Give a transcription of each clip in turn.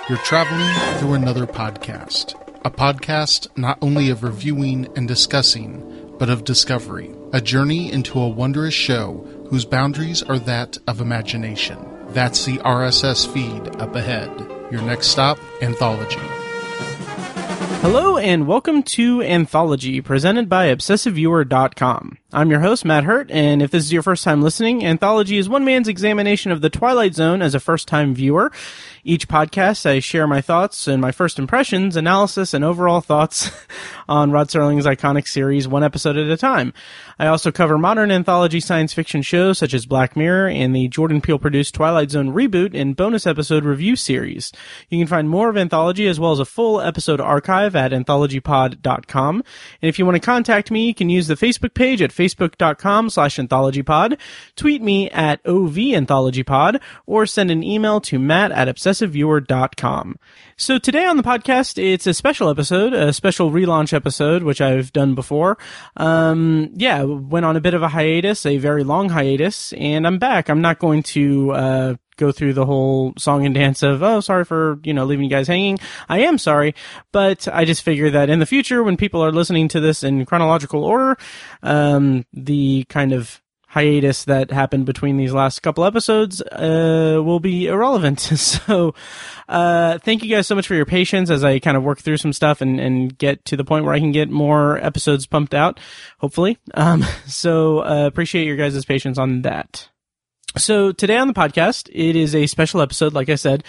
You're traveling through another podcast. A podcast not only of reviewing and discussing, but of discovery. A journey into a wondrous show whose boundaries are that of imagination. That's the RSS feed up ahead. Your next stop, Anthology. Hello and welcome to Anthology, presented by ObsessiveViewer.com. I'm your host, Matt Hurt, and if this is your first time listening, Anthology is one man's examination of The Twilight Zone as a first-time viewer. Each podcast, I share my thoughts and my first impressions, analysis, and overall thoughts on Rod Serling's iconic series, one episode at a time. I also cover modern anthology science fiction shows such as Black Mirror and the Jordan Peele-produced Twilight Zone reboot and bonus episode review series. You can find more of Anthology as well as a full episode archive at anthologypod.com. And if you want to contact me, you can use the Facebook page at facebook.com/anthologypod, tweet me at OVAnthologypod, or send an email to matt@obsessiveviewer.com. So today on the podcast, it's a special episode, a special relaunch episode, which I've done before. Went on a bit of a hiatus, a very long hiatus, and I'm back. I'm not going to go through the whole song and dance of, oh, sorry for, leaving you guys hanging. I am sorry, but I just figure that in the future, when people are listening to this in chronological order, the kind of hiatus that happened between these last couple episodes will be irrelevant. So thank you guys so much for your patience as I kind of work through some stuff and get to the point where I can get more episodes pumped out, hopefully. So appreciate your guys' patience on that. So today on the podcast, it is a special episode, like I said.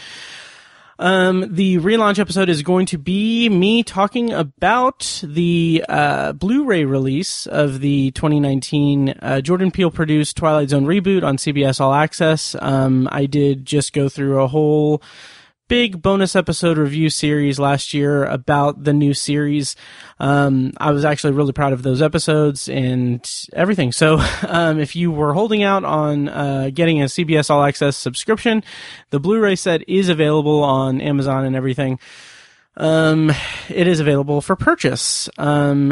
The relaunch episode is going to be me talking about the Blu-ray release of the 2019 Jordan Peele-produced Twilight Zone reboot on CBS All Access. I did just go through a whole big bonus episode review series last year about the new series. I was actually really proud of those episodes and everything. So, if you were holding out on, getting a CBS All Access subscription, the Blu-ray set is available on Amazon and everything. It is available for purchase. And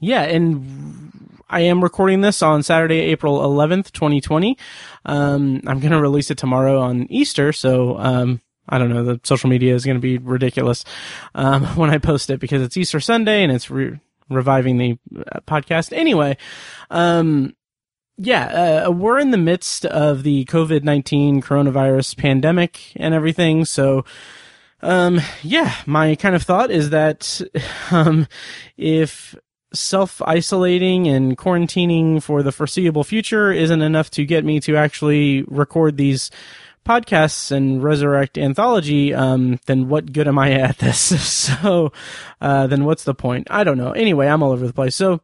I am recording this on Saturday, April 11th, 2020. I'm going to release it tomorrow on Easter. So, I don't know, the social media is going to be ridiculous when I post it because it's Easter Sunday and it's reviving the podcast. Anyway, we're in the midst of the COVID-19 coronavirus pandemic and everything. So, my kind of thought is that if self-isolating and quarantining for the foreseeable future isn't enough to get me to actually record these podcasts and resurrect Anthology, then what good am I at this? So, then what's the point? I don't know. Anyway, I'm all over the place. So,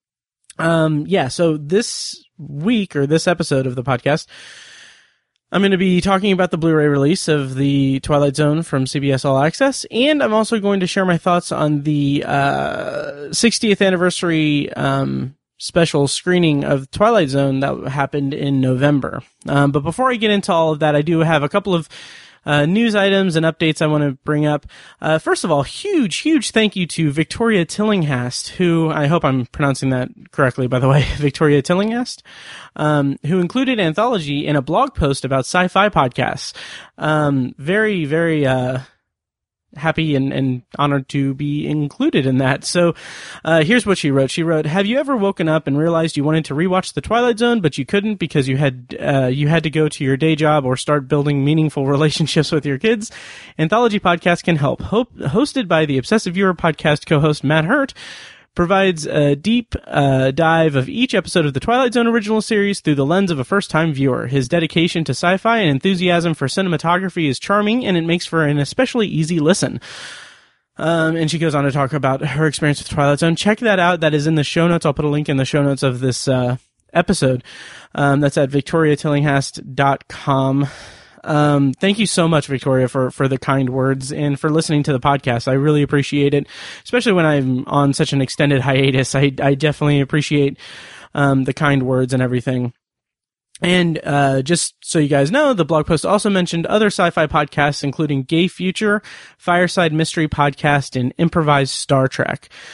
so this week or this episode of the podcast, I'm going to be talking about the Blu-ray release of the Twilight Zone from CBS All Access, and I'm also going to share my thoughts on the 60th anniversary special screening of Twilight Zone that happened in November. But before I get into all of that, I do have a couple of news items and updates I want to bring up. First of all, huge thank you to Victoria Tillinghast, who, I hope I'm pronouncing that correctly, by the way, Victoria Tillinghast, who included Anthology in a blog post about sci-fi podcasts. Very happy and honored to be included in that. So, here's what she wrote. She wrote, "Have you ever woken up and realized you wanted to rewatch The Twilight Zone, but you couldn't because you had to go to your day job or start building meaningful relationships with your kids? Anthology Podcast can help. Hosted by the Obsessive Viewer podcast co-host Matt Hurt, provides a deep dive of each episode of the Twilight Zone original series through the lens of a first-time viewer. His dedication to sci-fi and enthusiasm for cinematography is charming, and it makes for an especially easy listen." And she goes on to talk about her experience with Twilight Zone. Check that out. That is in the show notes. I'll put a link in the show notes of this episode. That's at victoriatillinghast.com. Thank you so much, Victoria, for the kind words and for listening to the podcast. I really appreciate it, especially when I'm on such an extended hiatus. I definitely appreciate the kind words and everything. And just so you guys know, the blog post also mentioned other sci-fi podcasts, including Gay Future, Fireside Mystery Podcast, and Improvised Star Trek.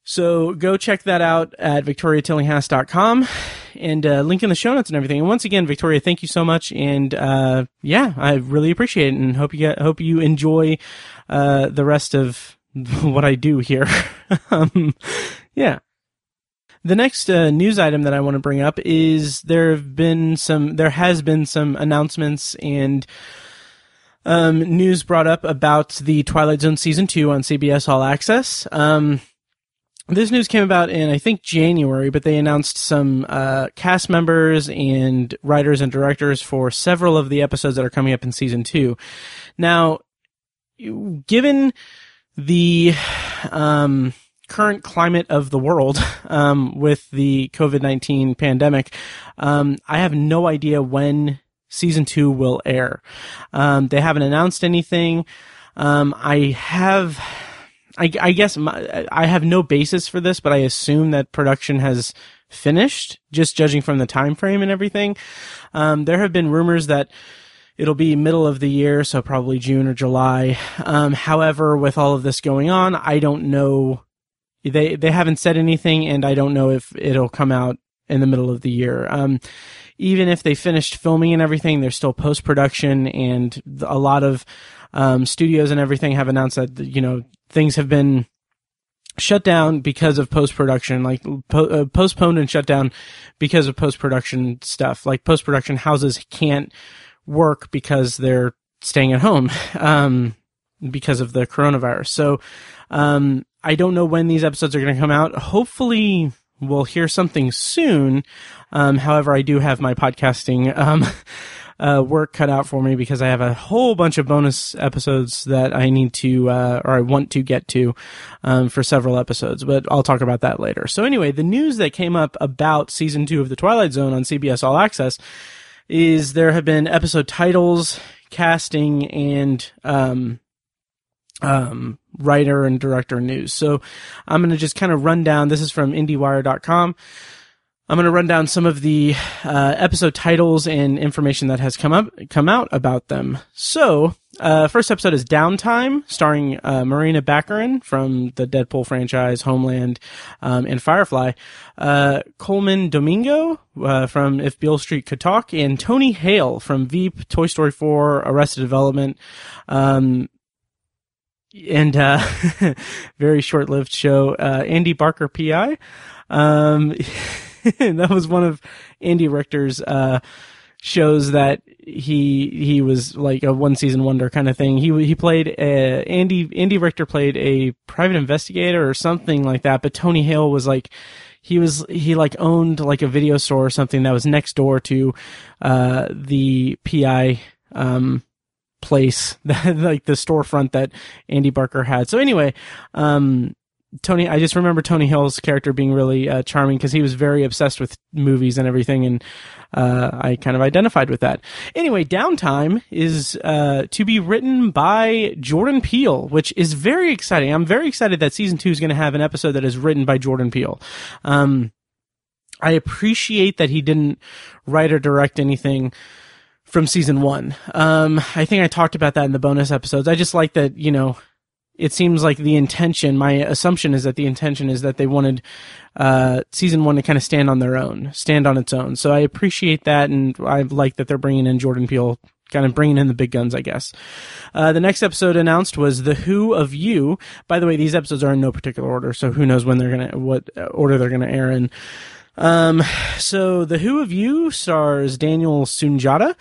So go check that out at victoriatillinghast.com and link in the show notes and everything. And once again, Victoria, thank you so much. And yeah, I really appreciate it and hope you enjoy the rest of what I do here. Yeah. The next news item that I want to bring up is there has been some announcements and news brought up about the Twilight Zone Season 2 on CBS All Access. This news came about in, I think, January, but they announced some cast members and writers and directors for several of the episodes that are coming up in Season 2. Now, given the current climate of the world with the COVID-19 pandemic, I have no idea when Season 2 will air. They haven't announced anything. I guess I have no basis for this, but I assume that production has finished, just judging from the time frame and everything. There have been rumors that it'll be middle of the year, so probably June or July. However, with all of this going on, I don't know. They haven't said anything, and I don't know if it'll come out in the middle of the year. Even if they finished filming and everything, there's still post-production, and a lot of studios and everything have announced that, things have been shut down because of post-production, like postponed and shut down because of post-production stuff. Like post-production houses can't work because they're staying at home because of the coronavirus. So I don't know when these episodes are going to come out. Hopefully we'll hear something soon. However, I do have my podcasting work cut out for me because I have a whole bunch of bonus episodes that I need to, or I want to get to, for several episodes, but I'll talk about that later. So anyway, the news that came up about Season 2 of The Twilight Zone on CBS All Access is there have been episode titles, casting, and, writer and director news. So I'm going to just kind of run down, this is from IndieWire.com. I'm going to run down some of the episode titles and information that has come out about them. So, first episode is Downtime, starring Marina Baccarin from the Deadpool franchise, Homeland, and Firefly. Coleman Domingo from If Beale Street Could Talk, and Tony Hale from Veep, Toy Story 4, Arrested Development, and very short-lived show, Andy Barker PI. That was one of Andy Richter's shows that he was like a one-season wonder kind of thing. He played Andy Richter played a private investigator or something like that, but Tony Hale was like he owned like a video store or something that was next door to the PI place, that like the storefront that Andy Barker had. So anyway, I just remember Tony Hill's character being really charming because he was very obsessed with movies and everything, and I kind of identified with that. Anyway, Downtime is to be written by Jordan Peele, which is very exciting. I'm very excited that Season 2 is going to have an episode that is written by Jordan Peele. I appreciate that he didn't write or direct anything from Season 1. I think I talked about that in the bonus episodes. I just like that, it seems like the intention, my assumption is that the intention is that they wanted Season 1 to kind of stand on its own. So I appreciate that, and I like that they're bringing in Jordan Peele, kind of bringing in the big guns, I guess. The next episode announced was The Who of You. By the way, these episodes are in no particular order, so who knows what order they're gonna air in. So The Who of You stars Daniel Sunjata.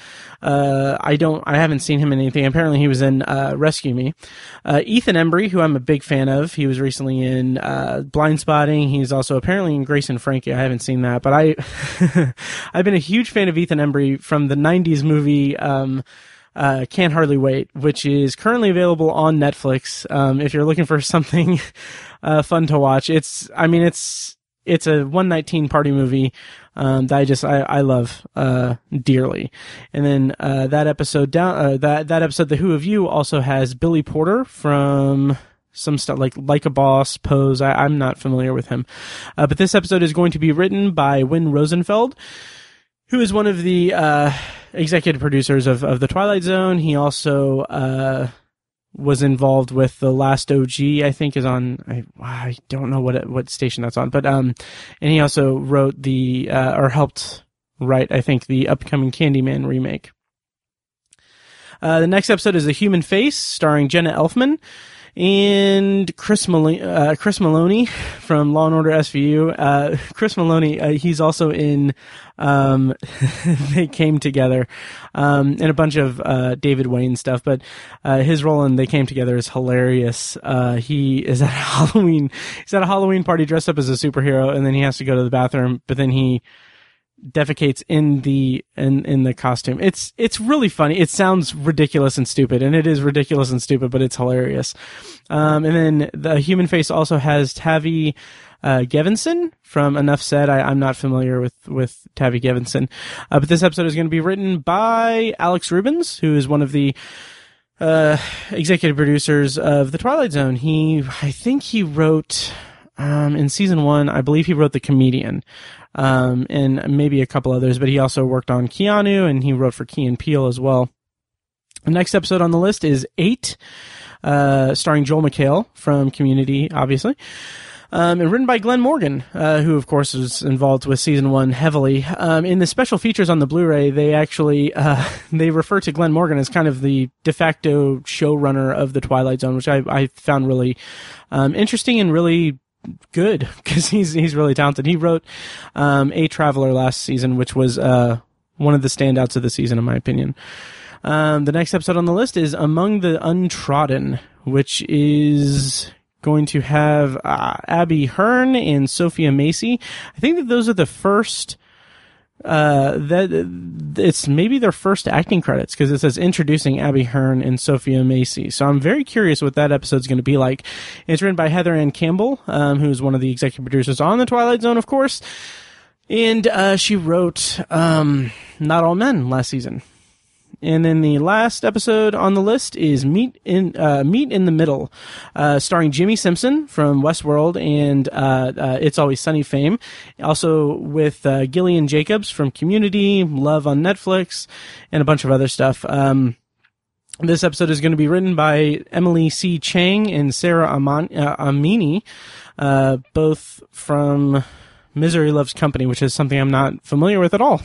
I haven't seen him in anything. Apparently he was in, Rescue Me. Ethan Embry, who I'm a big fan of. He was recently in, Blindspotting. He's also apparently in Grace and Frankie. I haven't seen that, but I've been a huge fan of Ethan Embry from the 90s movie, Can't Hardly Wait, which is currently available on Netflix. If you're looking for something, fun to watch, it's a one-night teen party movie that I love dearly. And then that episode, The Who of You, also has Billy Porter from some stuff like a Boss, Pose. I'm not familiar with him, but this episode is going to be written by Win Rosenfeld, who is one of the executive producers of The Twilight Zone. He also was involved with The Last OG, I think is on, I don't know what station that's on, but, and he also wrote or helped write, I think, the upcoming Candyman remake. The next episode is The Human Face, starring Jenna Elfman and Chris Maloney from Law & Order SVU. Chris Maloney, he's also in They Came Together, and a bunch of David Wayne stuff, but his role in They Came Together is hilarious. He is at he's at a Halloween party dressed up as a superhero, and then he has to go to the bathroom, but then he defecates in the costume. It's really funny. It sounds ridiculous and stupid, and it is ridiculous and stupid, but it's hilarious. And then The Human Face also has Tavi Gevinson from Enough Said. I'm not familiar with Tavi Gevinson, but this episode is going to be written by Alex Rubens, who is one of the executive producers of The Twilight Zone. I think he wrote in season 1, I believe he wrote The Comedian, and maybe a couple others, but he also worked on Keanu, and he wrote for Key and Peele as well. The next episode on the list is 8, starring Joel McHale from Community, obviously, and written by Glenn Morgan, who of course was involved with season 1 heavily. In the special features on the Blu-ray, they actually they refer to Glenn Morgan as kind of the de facto showrunner of the Twilight Zone, which I found really interesting and really good, because he's really talented. He wrote A Traveler last season, which was one of the standouts of the season, in my opinion. The next episode on the list is Among the Untrodden, which is going to have Abby Hearn and Sophia Macy. I think that those are the first it's maybe their first acting credits, because it says introducing Abby Hearn and Sophia Macy. So I'm very curious what that episode's going to be like. It's written by Heather Ann Campbell, who's one of the executive producers on The Twilight Zone, of course. And she wrote Not All Men last season. And then the last episode on the list is Meet in the Middle, starring Jimmy Simpson from Westworld and It's Always Sunny fame. Also with Gillian Jacobs from Community, Love on Netflix, and a bunch of other stuff. This episode is going to be written by Emily C. Chang and Sarah Amini, both from Misery Loves Company, which is something I'm not familiar with at all.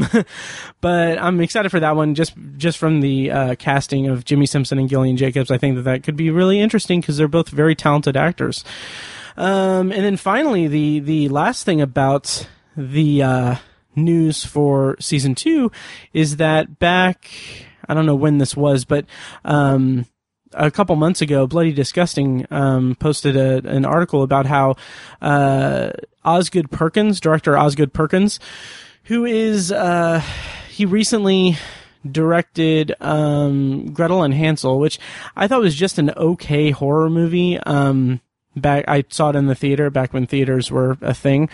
But I'm excited for that one, just from the casting of Jimmy Simpson and Gillian Jacobs. I think that could be really interesting, because they're both very talented actors. And then finally, the last thing about the news for season 2 is that back, I don't know when this was, but a couple months ago, Bloody Disgusting posted an article about how Osgood Perkins, director Osgood Perkins, who is he recently directed Gretel and Hansel, which I thought was just an okay horror movie. I saw it in the theater back when theaters were a thing,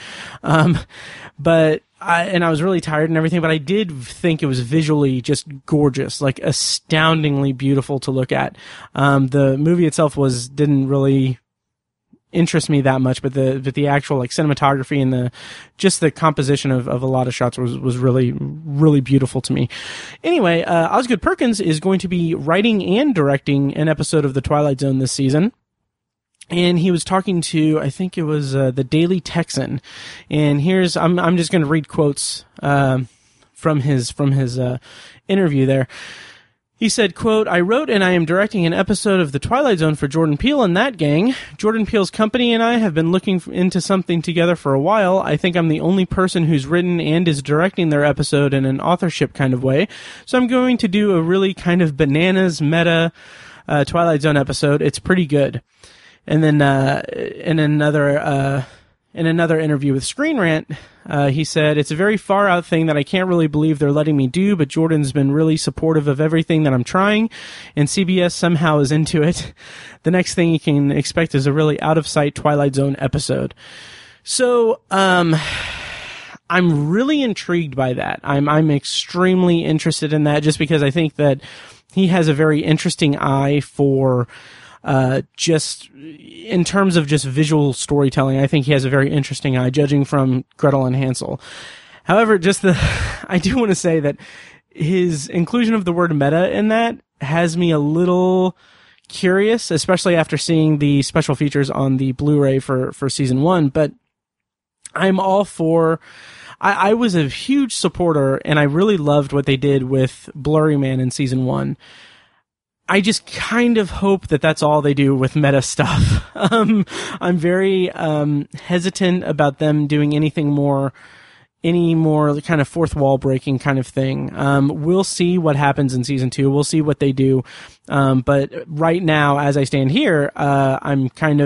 but I was really tired and everything, but I did think it was visually just gorgeous, like astoundingly beautiful to look at. The movie itself didn't really interest me that much, but the actual like cinematography and the composition of a lot of shots was really, really beautiful to me. Anyway, Osgood Perkins is going to be writing and directing an episode of The Twilight Zone this season. And he was talking to, I think it was the Daily Texan, and I'm just going to read quotes from his interview there. He said, quote, "I wrote and I am directing an episode of The Twilight Zone for Jordan Peele and that gang. Jordan Peele's company and I have been looking into something together for a while. I think I'm the only person who's written and is directing their episode in an authorship kind of way. So I'm going to do a really kind of bananas meta Twilight Zone episode. It's pretty good." And then in another interview with Screen Rant, he said, "It's a very far out thing that I can't really believe they're letting me do, but Jordan's been really supportive of everything that I'm trying, and CBS somehow is into it. The next thing you can expect is a really out of sight Twilight Zone episode." So, I'm really intrigued by that. I'm extremely interested in that, just because I think that he has a very interesting eye for just in terms of just visual storytelling. I think he has a very interesting eye, judging from Gretel and Hansel. However, I do want to say that his inclusion of the word meta in that has me a little curious, especially after seeing the special features on the Blu-ray for season 1, but I'm all for... I was a huge supporter, and I really loved what they did with Blurry Man in season 1. I just kind of hope that that's all they do with meta stuff. I'm very hesitant about them doing any more kind of fourth wall breaking kind of thing. We'll see what happens in season 2. We'll see what they do. But right now, as I stand here, I'm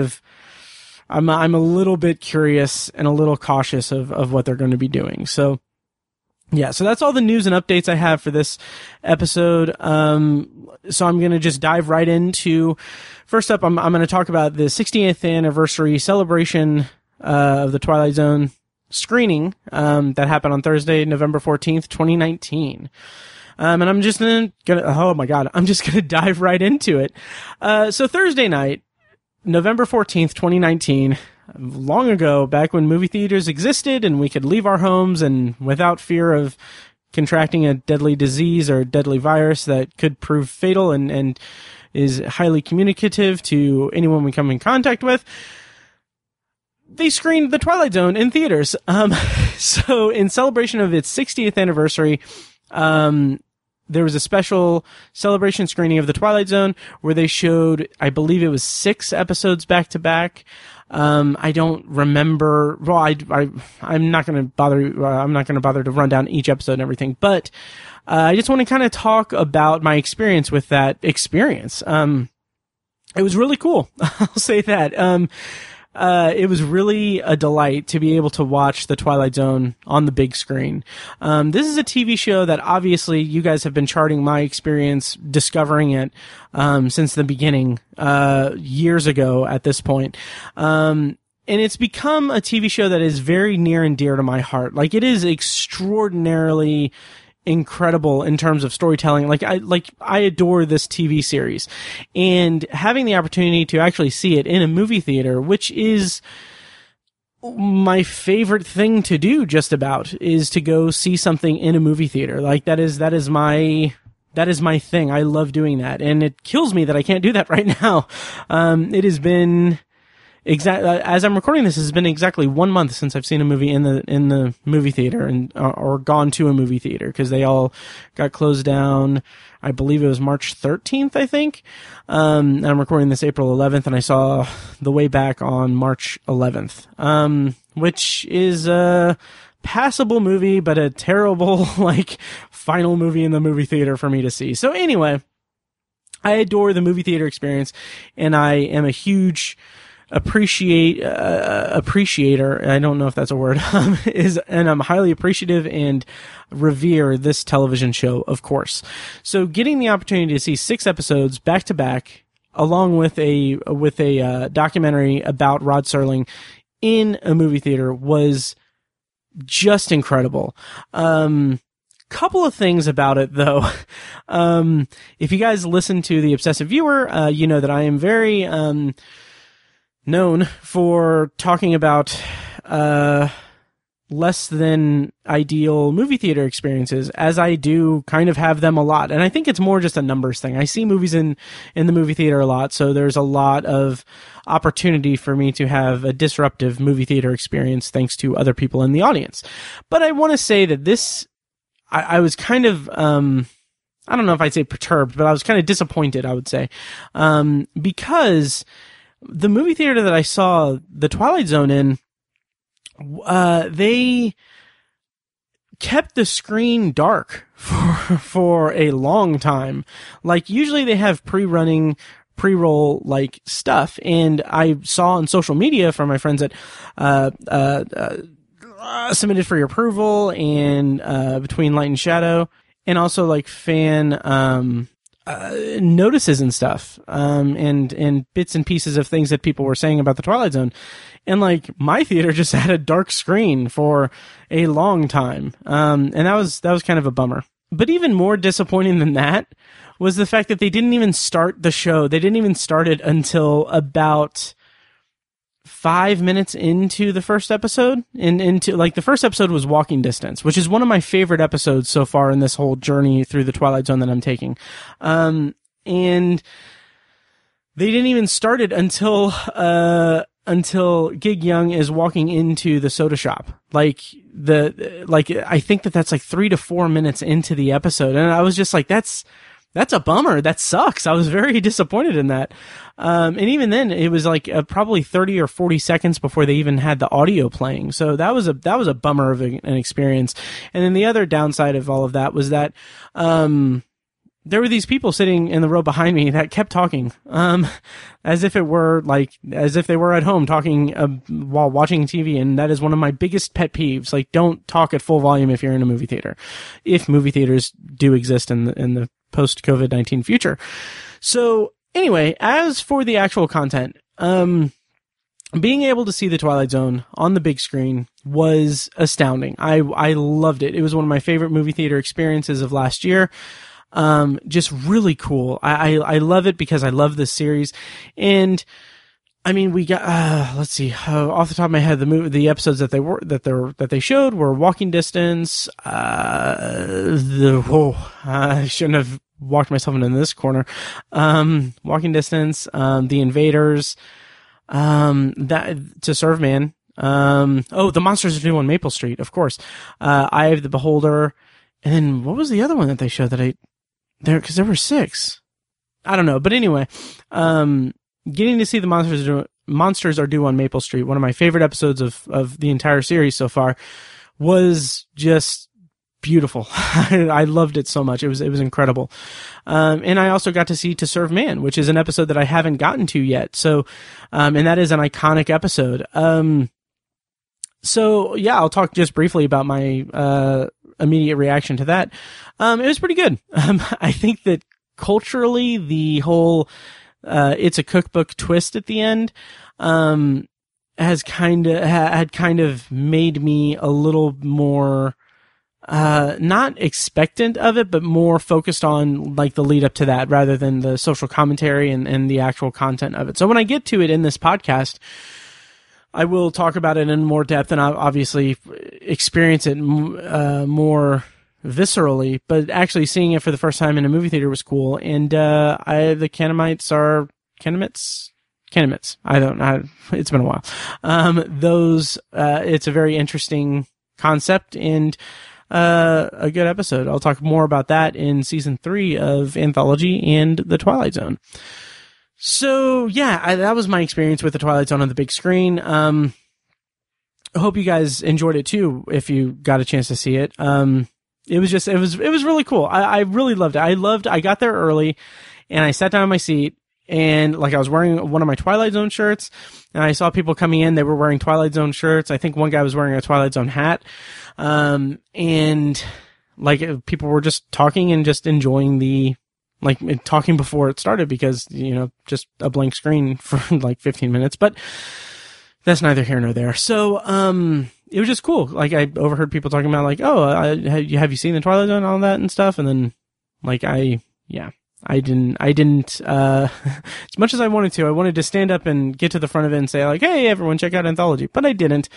a little bit curious and a little cautious of what they're going to be doing. So, yeah, so that's all the news and updates I have for this episode. So I'm going to just dive right into, first up, I'm going to talk about the 60th anniversary celebration of the Twilight Zone screening that happened on Thursday, November 14th, 2019. And I'm just going to dive right into it. So Thursday night, November 14th, 2019, long ago, back when movie theaters existed and we could leave our homes and without fear of contracting a deadly disease or deadly virus that could prove fatal and is highly communicative to anyone we come in contact with, they screened The Twilight Zone in theaters. So in celebration of its 60th anniversary, there was a special celebration screening of The Twilight Zone where they showed, I believe it was 6 episodes back to back. I don't remember. Well, I'm not going to bother to run down each episode and everything, but I just want to kind of talk about my experience with that experience. It was really cool. I'll say that. It was really a delight to be able to watch The Twilight Zone on the big screen. This is a TV show that obviously you guys have been charting my experience discovering it since the beginning, years ago at this point. And it's become a TV show that is very near and dear to my heart. Like, it is extraordinarily incredible in terms of storytelling. I adore this TV series, and having the opportunity to actually see it in a movie theater, which is my favorite thing to do, just about, is to go see something in a movie theater. Like, that is my thing. I love doing that, and it kills me that I can't do that right now. It has been as I'm recording this, it's been exactly 1 month since I've seen a movie in the movie theater or gone to a movie theater, because they all got closed down. I believe it was March 13th, I think. And I'm recording this April 11th, and I saw The Way Back on March 11th, which is a passable movie, but a terrible, final movie in the movie theater for me to see. So anyway, I adore the movie theater experience, and I am a huge appreciator. I don't know if that's a word. And I'm highly appreciative and revere this television show, of course. So getting the opportunity to see 6 episodes back to back, along with a documentary about Rod Serling in a movie theater, was just incredible. Couple of things about it, though. If you guys listen to The Obsessive Viewer, you know that I am very known for talking about less than ideal movie theater experiences, as I do kind of have them a lot. And I think it's more just a numbers thing. I see movies in the movie theater a lot, so there's a lot of opportunity for me to have a disruptive movie theater experience thanks to other people in the audience. But I want to say that this, I was kind of, I don't know if I'd say perturbed, but I was kind of disappointed, I would say, because the movie theater that I saw The Twilight Zone in, they kept the screen dark for a long time. Like, usually they have pre-roll stuff, and I saw on social media from my friends that Submitted for Your Approval and Between Light and Shadow, and also fan notices and stuff, and bits and pieces of things that people were saying about The Twilight Zone. And my theater just had a dark screen for a long time. And that was kind of a bummer. But even more disappointing than that was the fact that they didn't even start the show. They didn't even start it until about 5 minutes into the first episode. The first episode was Walking Distance, which is one of my favorite episodes so far in this whole journey through the Twilight Zone that I'm taking. And they didn't even start it until Gig Young is walking into the soda shop. I think that's like 3 to 4 minutes into the episode. And I was just like, that's a bummer. That sucks. I was very disappointed in that. And even then it was like probably 30 or 40 seconds before they even had the audio playing. So that was a bummer of an experience. And then the other downside of all of that was that, there were these people sitting in the row behind me that kept talking, as if they were at home talking while watching TV. And that is one of my biggest pet peeves. Like, don't talk at full volume if you're in a movie theater, if movie theaters do exist in the post COVID-19 future. So anyway, as for the actual content, being able to see The Twilight Zone on the big screen was astounding. I loved it. It was one of my favorite movie theater experiences of last year. Just really cool. I love it because I love this series. And I mean, we got, let's see, off the top of my head, the episodes that they showed were Walking Distance, I shouldn't have walked myself into this corner. Walking Distance, The Invaders, that To Serve Man, The Monsters Are Due on Maple Street, of course, Eye of the Beholder, and then what was the other one that they showed because there were 6. I don't know. But anyway, getting to see The Monsters Are Due on Maple Street, one of my favorite episodes of the entire series so far, was just beautiful. I loved it so much. It was incredible. And I also got to see To Serve Man, which is an episode that I haven't gotten to yet. So, and that is an iconic episode. So yeah, I'll talk just briefly about my, immediate reaction to that. It was pretty good. I think that culturally, the whole, it's a cookbook twist at the end, had kind of made me a little more, not expectant of it, but more focused on like the lead up to that rather than the social commentary and the actual content of it. So when I get to it in this podcast, I will talk about it in more depth and obviously experience it more viscerally, but actually seeing it for the first time in a movie theater was cool. And the Canaanites. I don't know. It's been a while. It's a very interesting concept and a good episode. I'll talk more about that in season 3 of Anthology and The Twilight Zone. So yeah, that was my experience with The Twilight Zone on the big screen. I hope you guys enjoyed it too, if you got a chance to see it. It was really cool. I really loved it. I got there early and I sat down in my seat and like I was wearing one of my Twilight Zone shirts and I saw people coming in. They were wearing Twilight Zone shirts. I think one guy was wearing a Twilight Zone hat. And like people were just talking and just enjoying talking before it started because, just a blank screen for like 15 minutes, but that's neither here nor there. So, it was just cool. Like I overheard people talking about like, have you seen The Twilight Zone and all that and stuff? And then like, I didn't, as much as I wanted to stand up and get to the front of it and say like, hey, everyone check out Anthology, but I didn't.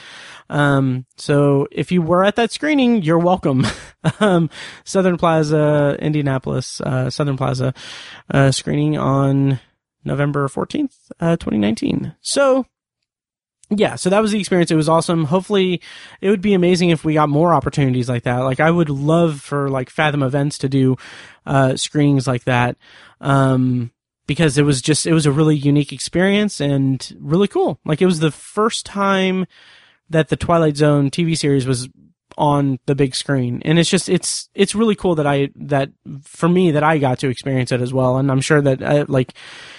So if you were at that screening, you're welcome. Southern Plaza, Indianapolis, Southern Plaza, screening on November 14th, 2019. So yeah, so that was the experience. It was awesome. Hopefully it would be amazing if we got more opportunities like that. Like I would love for like Fathom Events to do, screenings like that. Because it was a really unique experience and really cool. Like it was the first time that the Twilight Zone TV series was on the big screen. And it's really cool that for me that I got to experience it as well. And I'm sure that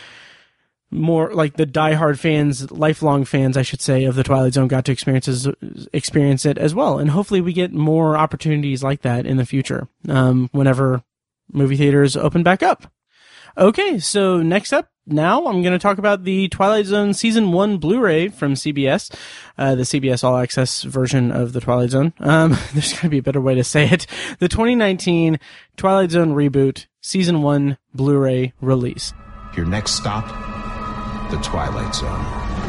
more like the diehard fans, lifelong fans, I should say, of the Twilight Zone got to experience it as well. And hopefully we get more opportunities like that in the future, whenever movie theaters open back up. Okay, so next up, now I'm going to talk about the Twilight Zone Season 1 Blu-ray from CBS, the CBS All Access version of the Twilight Zone. There's got to be a better way to say it. The 2019 Twilight Zone Reboot Season 1 Blu-ray release. Your next stop, the Twilight Zone.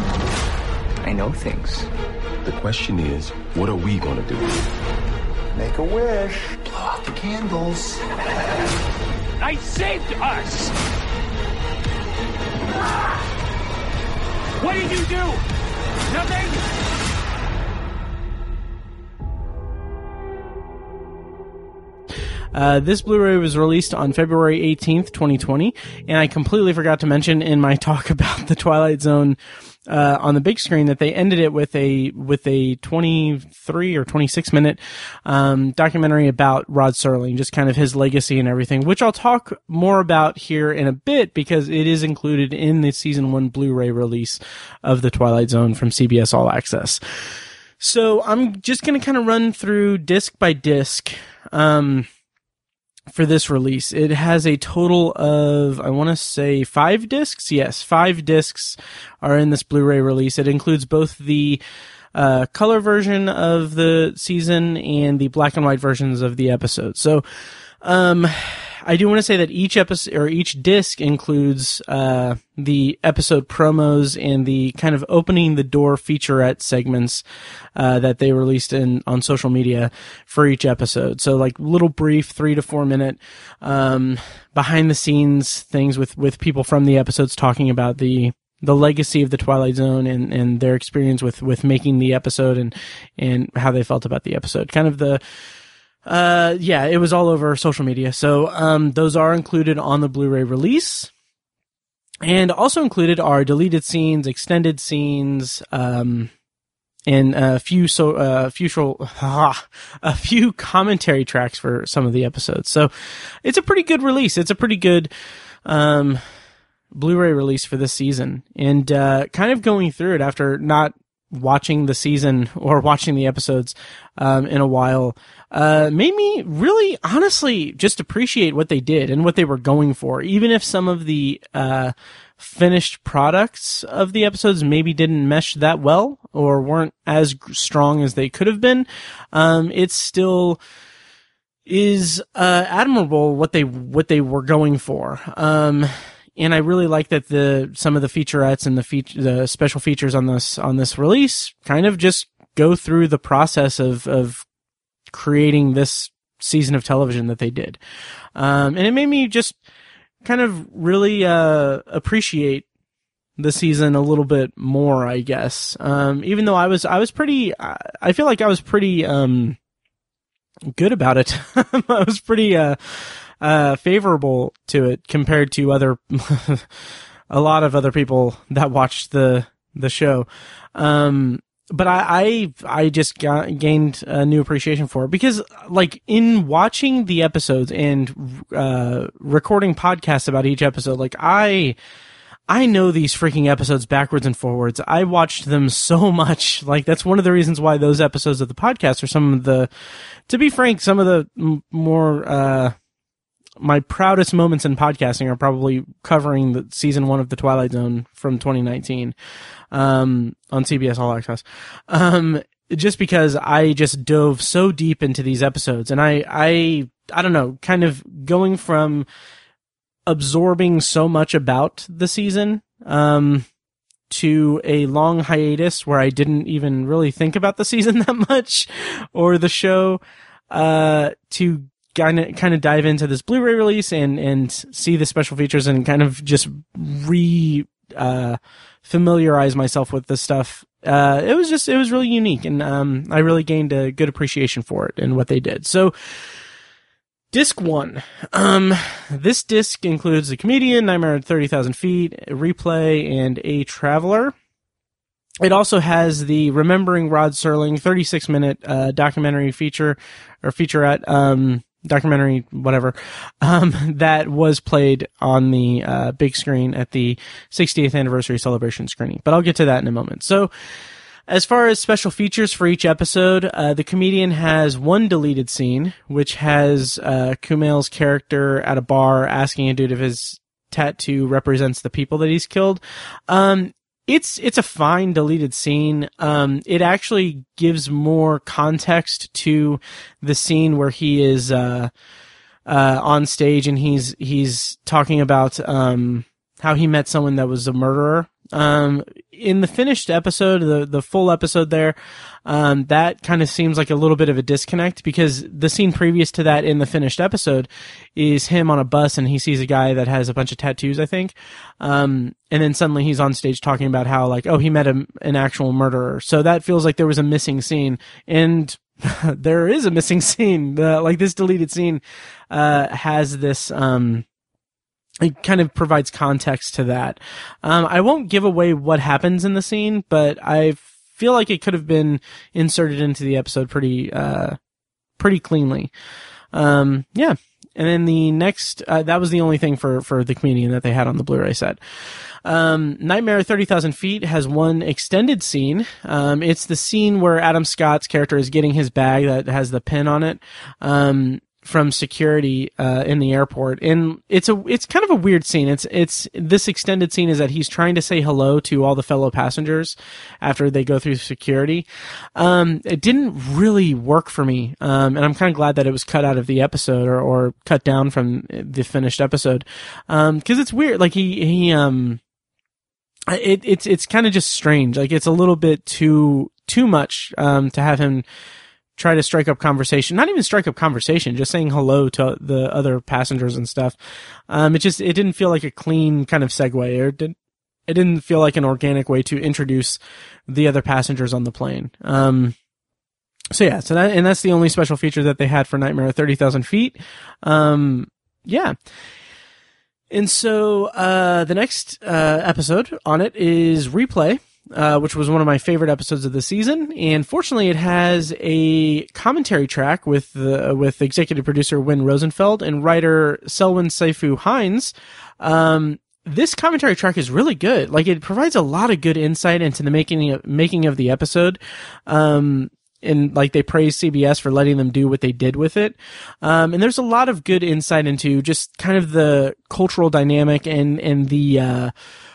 I know things. The question is, what are we going to do? Make a wish. Blow out the candles. I saved us! What did you do? Nothing? This Blu-ray was released on February 18th, 2020, and I completely forgot to mention in my talk about the Twilight Zone on the big screen that they ended it with a 23 or 26 minute documentary about Rod Serling, just kind of his legacy and everything, which I'll talk more about here in a bit because it is included in the season 1 Blu-ray release of the Twilight Zone from CBS All Access. So I'm just going to kind of run through disc by disc for this release. It has a total of, I want to say 5 discs. Yes, 5 discs are in this Blu-ray release. It includes both the color version of the season and the black and white versions of the episode. So, I do want to say that each episode or each disc includes the episode promos and the kind of opening the door featurette segments that they released on social media for each episode. So like little brief 3 to 4 minute behind the scenes things with people from the episodes talking about the legacy of the Twilight Zone and their experience with making the episode and how they felt about the episode. Kind of it was all over social media. So, those are included on the Blu-ray release. And also included are deleted scenes, extended scenes, and a few commentary tracks for some of the episodes. So it's a pretty good release. It's a pretty good, Blu-ray release for this season. And, kind of going through it after not watching the season or watching the episodes in a while made me really honestly just appreciate what they did and what they were going for, even if some of the finished products of the episodes maybe didn't mesh that well or weren't as strong as they could have been. It still is admirable what they were going for. And I really like that some of the featurettes and the special features on this release kind of just go through the process of creating this season of television that they did. And it made me just kind of really appreciate the season a little bit more, I guess. Even though I feel like I was pretty good about it. I was pretty favorable to it compared to a lot of other people that watched the show. But I just gained a new appreciation for it because, like, in watching the episodes and recording podcasts about each episode, like, I know these freaking episodes backwards and forwards. I watched them so much. Like, that's one of the reasons why those episodes of the podcast are to be frank, some of the more my proudest moments in podcasting are probably covering the season 1 of the Twilight Zone from 2019 on CBS All Access. Just because I just dove so deep into these episodes, and I don't know, kind of going from absorbing so much about the season to a long hiatus where I didn't even really think about the season that much or the show to kind of dive into this Blu-ray release and see the special features and kind of just familiarize myself with this stuff. It was really unique, and I really gained a good appreciation for it and what they did. So, Disc 1. This disc includes The Comedian, Nightmare at 30,000 Feet, a Replay, and A Traveler. It also has the Remembering Rod Serling 36-minute documentary feature or featurette documentary, whatever, that was played on the big screen at the 60th anniversary celebration screening. But I'll get to that in a moment. So, as far as special features for each episode, The Comedian has one deleted scene, which has Kumail's character at a bar asking a dude if his tattoo represents the people that he's killed. It's a fine deleted scene. It actually gives more context to the scene where he is on stage and he's talking about how he met someone that was a murderer In the finished episode, the full episode there, that kind of seems like a little bit of a disconnect, because the scene previous to that in the finished episode is him on a bus and he sees a guy that has a bunch of tattoos, I think. And then suddenly he's on stage talking about how, like, oh, he met an actual murderer. So that feels like there was a missing scene. And there is a missing scene. Like, this deleted scene has this, it kind of provides context to that. I won't give away what happens in the scene, but I feel like it could have been inserted into the episode pretty cleanly. Yeah. And then the next, that was the only thing for the comedian that they had on the Blu-ray set. Nightmare 30,000 Feet has one extended scene. It's the scene where Adam Scott's character is getting his bag that has the pin on it, from security, in the airport. And it's kind of a weird scene. It's this extended scene is that he's trying to say hello to all the fellow passengers after they go through security. It didn't really work for me. And I'm kind of glad that it was cut out of the episode or cut down from the finished episode. 'Cause it's weird. Like it's kind of just strange. Like, it's a little bit too much, to have him try to strike up conversation. Not even strike up conversation, just saying hello to the other passengers and stuff. It didn't feel like a clean kind of segue, or it didn't feel like an organic way to introduce the other passengers on the plane. That's the only special feature that they had for Nightmare 30,000 Feet. Yeah. And so, the next, episode on it is Replay, which was one of my favorite episodes of the season. And fortunately, it has a commentary track with executive producer Win Rosenfeld and writer Selwyn Saifu Hines. This commentary track is really good. Like, it provides a lot of good insight into the making of the episode. And like, they praise CBS for letting them do what they did with it. And there's a lot of good insight into just kind of the cultural dynamic and the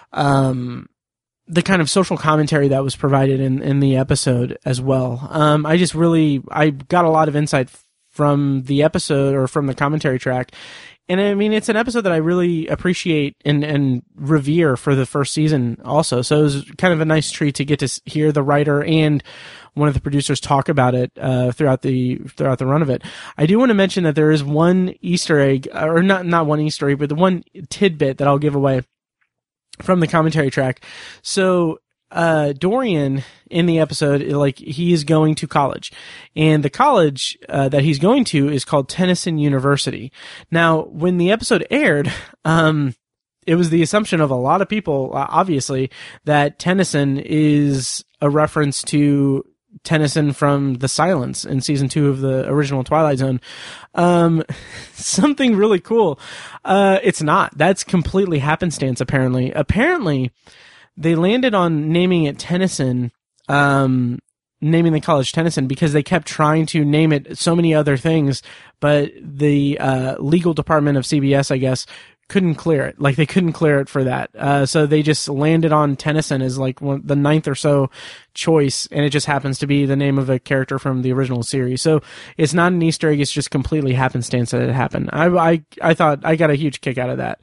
kind of social commentary that was provided in the episode as well. I got a lot of insight from the episode, or from the commentary track. And I mean, it's an episode that I really appreciate and revere for the first season also. So it was kind of a nice treat to get to hear the writer and one of the producers talk about it, throughout the run of it. I do want to mention that there is one Easter egg, or not one Easter egg, but the one tidbit that I'll give away from the commentary track. So, Dorian in the episode, like, he is going to college, and the college that he's going to is called Tennyson University. Now, when the episode aired, it was the assumption of a lot of people, obviously, that Tennyson is a reference to Tennyson from The Silence in season 2 of the original Twilight Zone. Something really cool. It's not. That's completely happenstance, apparently. Apparently, they landed on naming it Tennyson, naming the college Tennyson, because they kept trying to name it so many other things, but the legal department of CBS, I guess, couldn't clear it. Like, they couldn't clear it for that. So they just landed on Tennyson as like the 9th or so choice, and it just happens to be the name of a character from the original series. So it's not an Easter egg, it's just completely happenstance that it happened. I thought I got a huge kick out of that.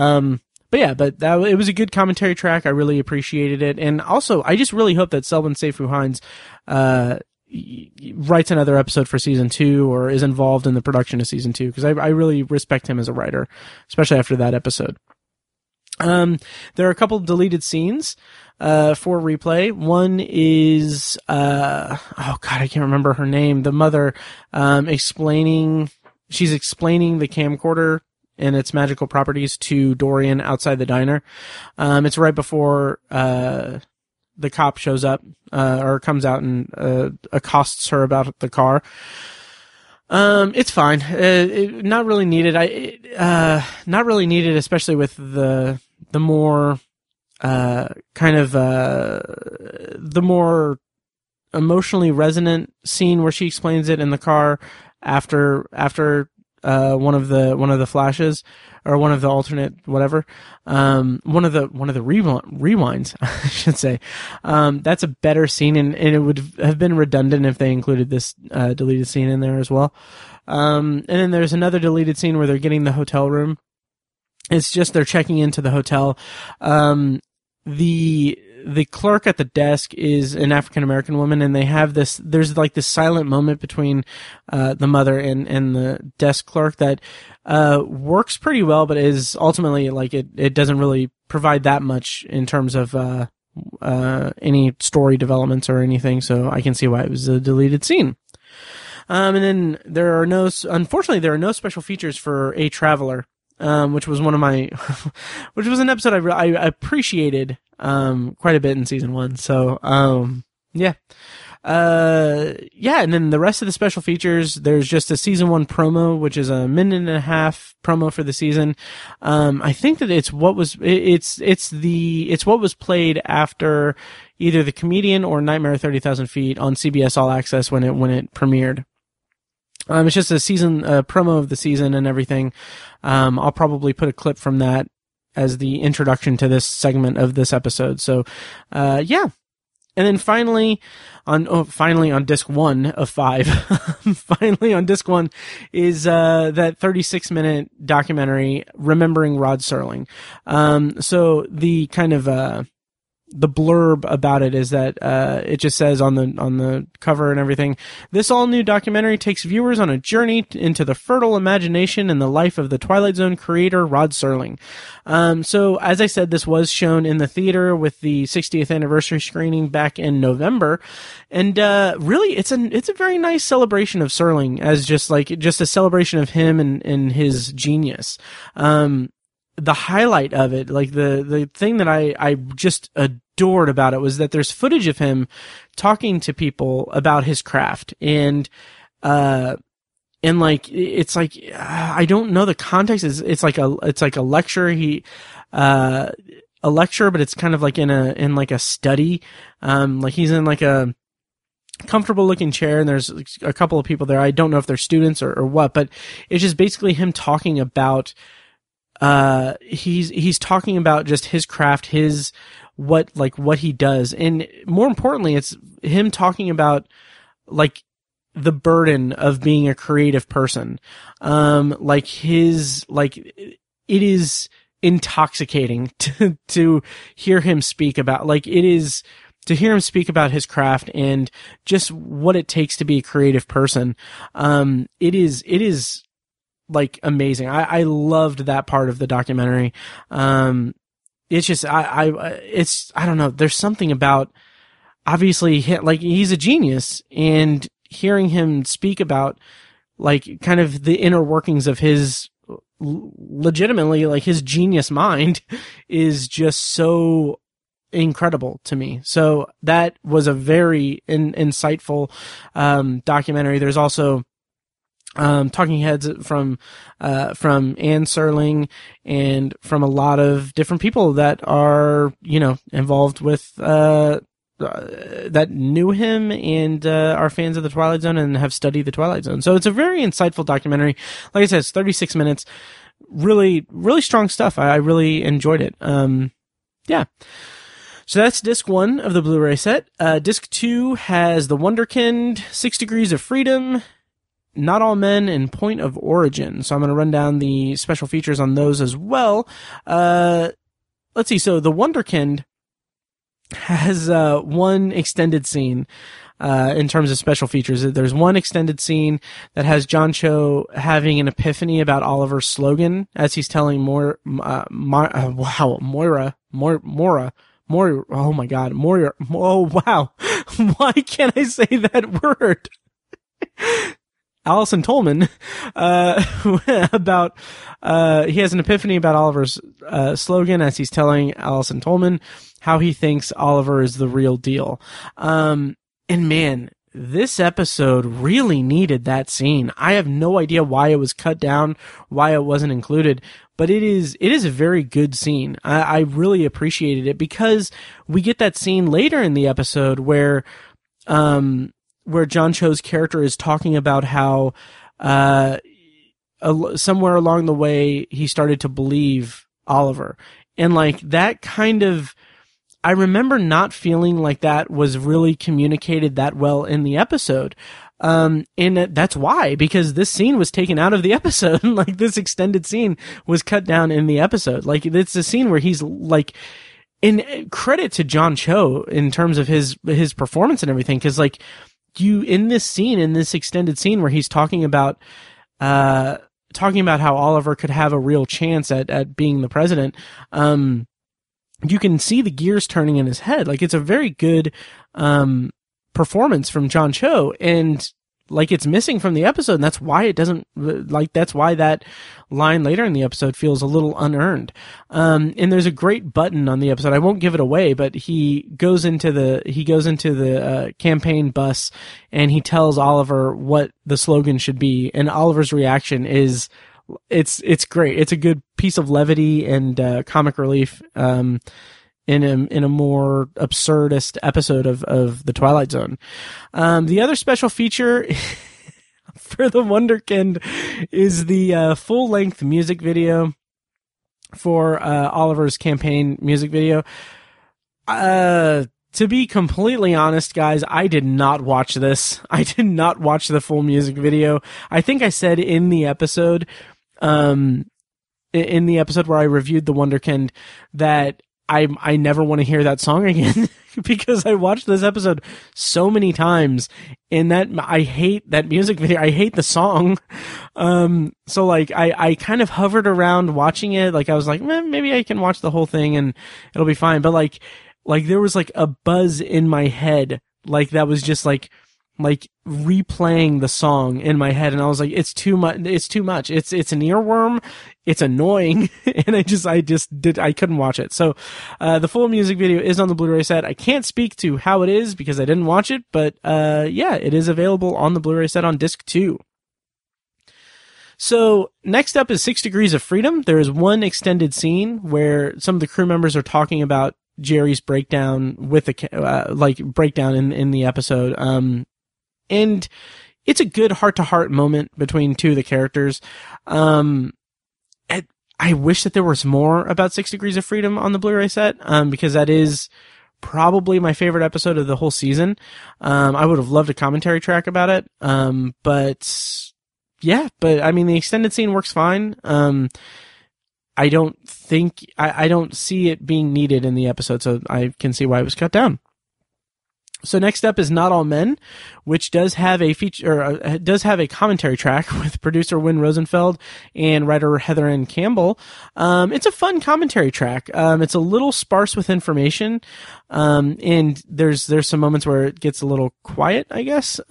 It was a good commentary track. I really appreciated it. And also, I just really hope that Selwyn Saifu Hines, writes another episode for season 2, or is involved in the production of season 2, because I really respect him as a writer, especially after that episode. There are a couple of deleted scenes, for Replay. One is, I can't remember her name. The mother, she's explaining the camcorder and its magical properties to Dorian outside the diner. It's right before, the cop shows up, or comes out and, accosts her about the car. It's fine. Not really needed. Not really needed, especially with the more, the more emotionally resonant scene where she explains it in the car after, one of the flashes, or one of the alternate whatever, one of the rewinds, I should say. That's a better scene, and it would have been redundant if they included this deleted scene in there as well. And then there's another deleted scene where they're getting the hotel room. It's just they're checking into the hotel. the clerk at the desk is an African American woman, and they have there's like this silent moment between the mother and the desk clerk that works pretty well, but is ultimately like it doesn't really provide that much in terms of any story developments or anything, so I can see why it was a deleted scene. And then unfortunately there are no special features for A Traveler, which was which was an episode I appreciated quite a bit in season 1. So yeah. And then the rest of the special features, there's just a season 1 promo, which is a minute and a half promo for the season. I think that it's what was played after either The Comedian or Nightmare at 30,000 Feet on CBS All Access when it premiered. It's just a season promo of the season and everything. I'll probably put a clip from that as the introduction to this segment of this episode. So, yeah. And then finally on disc 1 of 5, finally on disc 1 is that 36-minute documentary Remembering Rod Serling. So the kind of the blurb about it is that it just says on the cover and everything, this all-new documentary takes viewers on a journey into the fertile imagination and the life of the Twilight Zone creator Rod Serling. So as I said, this was shown in the theater with the 60th anniversary screening back in November, and really it's a very nice celebration of Serling as just a celebration of him and his genius. The highlight of it, like the thing that I just adored about it, was that there's footage of him talking to people about his craft, and like it's like I don't know the context. It's like a lecture. A lecture, but it's kind of like in a study. Like he's in like a comfortable looking chair, and there's a couple of people there. I don't know if they're students or what, but it's just basically him talking about. He's talking about just his craft, what he does. And more importantly, it's him talking about like the burden of being a creative person. It is intoxicating to hear him speak about, to hear him speak about his craft and just what it takes to be a creative person. It is like amazing. I loved that part of the documentary. It's just, I don't know. There's something about, obviously, like, he's a genius, and hearing him speak about, like, kind of the inner workings of his, legitimately, like, his genius mind is just so incredible to me. So that was a very insightful, documentary. There's also, talking heads from Anne Serling and from a lot of different people that are, involved with, that knew him and, are fans of the Twilight Zone and have studied the Twilight Zone. So it's a very insightful documentary. Like I said, it's 36 minutes. Really, really strong stuff. I really enjoyed it. Yeah. So that's disc 1 of the Blu-ray set. Disc 2 has The Wonderkind, 6 Degrees of Freedom, Not All Men, and Point of Origin. So I'm going to run down the special features on those as well. Let's see. So The Wonderkind has one extended scene in terms of special features. There's one extended scene that has John Cho having an epiphany about Oliver's slogan as he's telling Moira. Oh my God, Moira. Oh wow, why can't I say that word? Allison Tolman, about, he has an epiphany about Oliver's, slogan as he's telling Allison Tolman how he thinks Oliver is the real deal. And man, this episode really needed that scene. I have no idea why it was cut down, why it wasn't included, but it is a very good scene. I really appreciated it because we get that scene later in the episode where John Cho's character is talking about how, somewhere along the way he started to believe Oliver. And like that kind of, I remember not feeling like that was really communicated that well in the episode. And that's why, because this scene was taken out of the episode. Like this extended scene was cut down in the episode. Like it's a scene where he's like, credit to John Cho in terms of his performance and everything, because like in this extended scene where he's talking about how Oliver could have a real chance at being the president, you can see the gears turning in his head. Like, it's a very good performance from John Cho, and like, it's missing from the episode, and that's why it doesn't, like, that's why that line later in the episode feels a little unearned. And there's a great button on the episode. I won't give it away, but he goes into the campaign bus, and he tells Oliver what the slogan should be, and Oliver's reaction is, it's great. It's a good piece of levity and comic relief in a more absurdist episode of The Twilight Zone. The other special feature for the Wonderkind is the full-length music video for Oliver's campaign music video. To be completely honest, guys, I did not watch this. I did not watch the full music video. I think I said in the episode where I reviewed the Wonderkind that I never want to hear that song again because I watched this episode so many times, and that I hate that music video. I hate the song. So like I kind of hovered around watching it. Like, I was like, maybe I can watch the whole thing and it'll be fine. But like there was like a buzz in my head, like that was just like replaying the song in my head, and I was like, it's too much. It's too much. It's an earworm. It's annoying. And I couldn't watch it. So, the full music video is on the Blu-ray set. I can't speak to how it is because I didn't watch it, but, yeah, it is available on the Blu-ray set on disc 2. So next up is 6 Degrees of Freedom. There is one extended scene where some of the crew members are talking about Jerry's breakdown with the, breakdown in the episode. And it's a good heart-to-heart moment between two of the characters. I wish that there was more about 6 Degrees of Freedom on the Blu-ray set, because that is probably my favorite episode of the whole season. I would have loved a commentary track about it. But I mean, the extended scene works fine. I don't see it being needed in the episode, so I can see why it was cut down. So next up is Not All Men, which does have a commentary track with producer Win Rosenfeld and writer Heather Ann Campbell. It's a fun commentary track. It's a little sparse with information. And there's some moments where it gets a little quiet, I guess.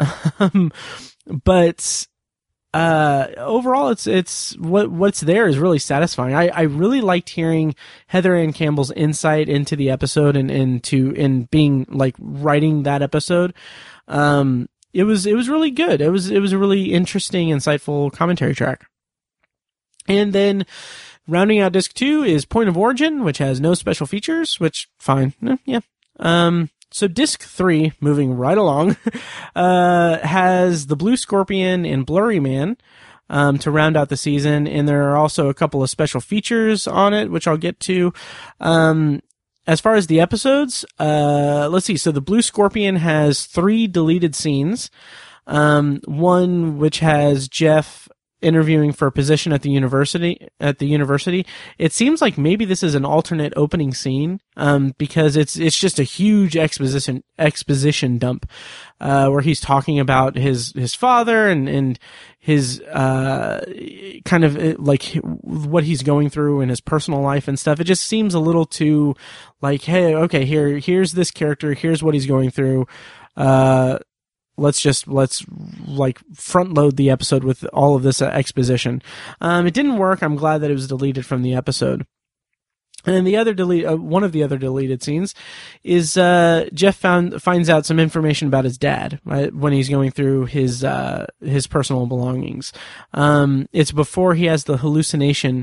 But overall, it's what's there is really satisfying. I really liked hearing Heather Ann Campbell's insight into the episode and being like writing that episode. It was really good. It was a really interesting, insightful commentary track. And then rounding out disc 2 is Point of Origin, which has no special features, which fine. Yeah. So disc 3, moving right along, has The Blue Scorpion and Blurry Man, to round out the season. And there are also a couple of special features on it, which I'll get to. As far as the episodes, let's see. So The Blue Scorpion has 3 deleted scenes. One which has Jeff interviewing for a position at the university. It seems like maybe this is an alternate opening scene, because it's just a huge exposition dump, where he's talking about his father and his, kind of like what he's going through in his personal life and stuff. It just seems a little too like, hey, okay, here's this character, here's what he's going through. Let's like front load the episode with all of this exposition. It didn't work. I'm glad that it was deleted from the episode. And then one of the other deleted scenes is Jeff finds out some information about his dad, right, when he's going through his personal belongings. It's before he has the hallucination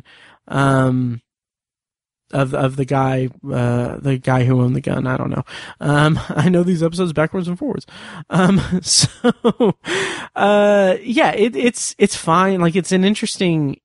of the guy who owned the gun. I don't know. I know these episodes backwards and forwards. It's fine. Like, it's an interesting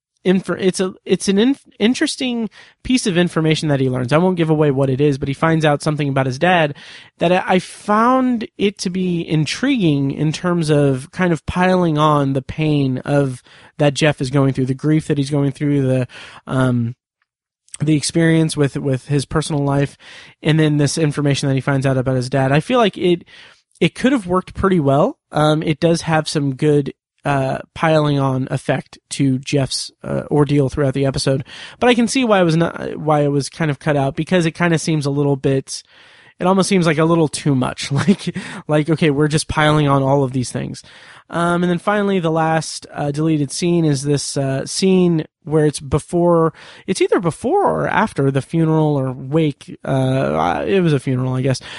interesting piece of information that he learns. I won't give away what it is, but he finds out something about his dad that I found it to be intriguing in terms of kind of piling on the pain of that Jeff is going through, the grief that he's going through, the experience with his personal life, and then this information that he finds out about his dad. I feel like it could have worked pretty well. It does have some good piling on effect to Jeff's ordeal throughout the episode, but I can see why it was kind of cut out, because it kind of seems a little bit. It almost seems like a little too much. Like okay, we're just piling on all of these things. And then finally, the last deleted scene is this scene where it's either before or after the funeral or wake. It was a funeral, I guess.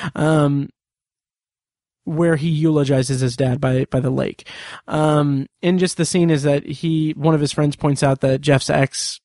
Where he eulogizes his dad by the lake. And just the scene is that one of his friends points out that Jeff's ex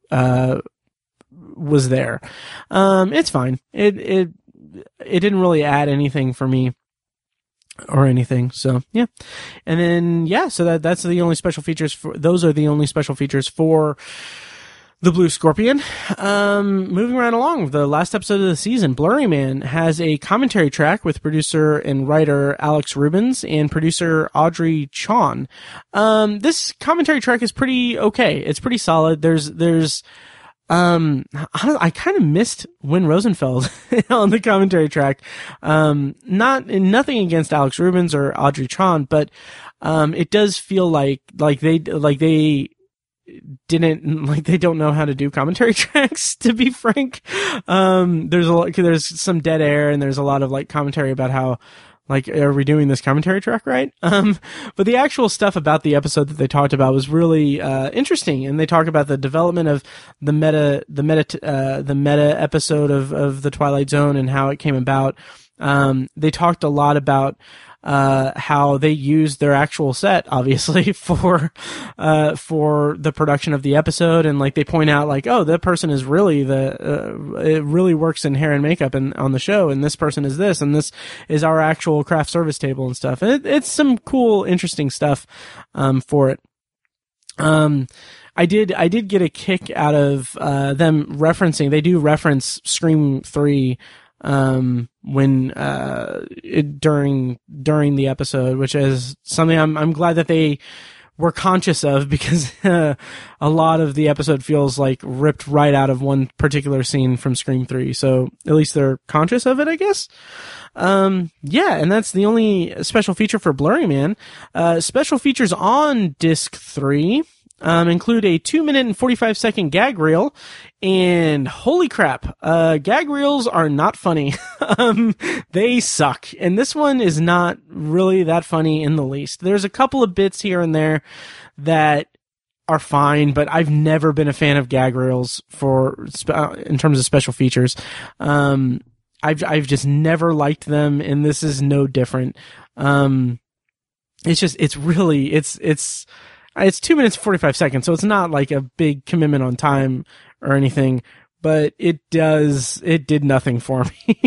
was there. It's fine. It didn't really add anything for me or anything. So yeah. And then, so that's the only special features those are the only special features for the Blue Scorpion. Moving right along, the last episode of the season, Blurry Man has a commentary track with producer and writer Alex Rubens and producer Audrey Chon. This commentary track is pretty okay. It's pretty solid. I kind of missed Win Rosenfeld on the commentary track. Nothing against Alex Rubens or Audrey Chon, but it does feel like they don't know how to do commentary tracks, to be frank. There's some dead air, and there's a lot of like commentary about how, like, are we doing this commentary track right? But the actual stuff about the episode that they talked about was really interesting, and they talk about the development of the meta episode of the Twilight Zone and how it came about. They talked a lot about how they used their actual set, obviously, for the production of the episode, and like they point out, like, oh, that person is really it really works in hair and makeup and on the show, and this person is this, and this is our actual craft service table and stuff. And it's some cool, interesting stuff for it. I did get a kick out of them referencing. They do reference Scream 3. During the episode, which is something I'm glad that they were conscious of, because a lot of the episode feels like ripped right out of one particular scene from Scream 3. So at least they're conscious of it, I guess. And that's the only special feature for Blurry Man. Special features on Disc 3 include a 2-minute and 45-second gag reel, and holy crap, gag reels are not funny. They suck, and this one is not really that funny in the least. There's a couple of bits here and there that are fine, but I've never been a fan of gag reels in terms of special features. I've just never liked them, and this is no different. It's 2 minutes and 45 seconds, so it's not like a big commitment on time or anything, but it did nothing for me.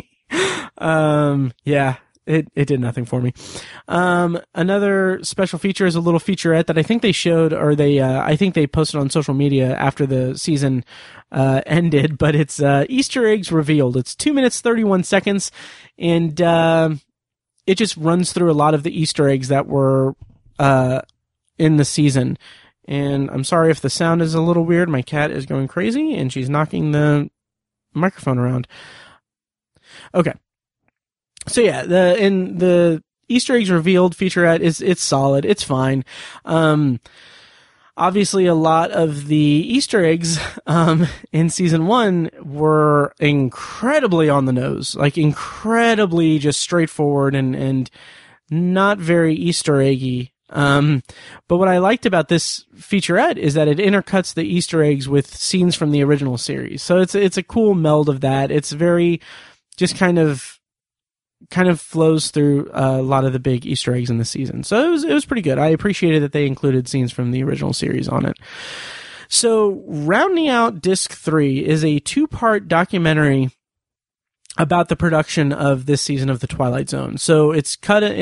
It did nothing for me. Another special feature is a little featurette that I think they showed, or I think they posted on social media after the season ended, but it's Easter eggs revealed. It's 2 minutes, 31 seconds, and it just runs through a lot of the Easter eggs that were in the season. And I'm sorry if the sound is a little weird. My cat is going crazy, and she's knocking the microphone around. Okay. So yeah, the Easter eggs revealed featurette it's solid. It's fine. Obviously a lot of the Easter eggs in season 1 were incredibly on the nose, like incredibly just straightforward and not very Easter eggy. But what I liked about this featurette is that it intercuts the Easter eggs with scenes from the original series. So it's a cool meld of that. It's very just kind of flows through a lot of the big Easter eggs in the season. So it was pretty good. I appreciated that they included scenes from the original series on it. So rounding out Disc 3 is a 2-part documentary about the production of this season of The Twilight Zone. So it's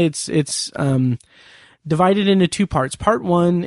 divided into 2 parts. Part 1,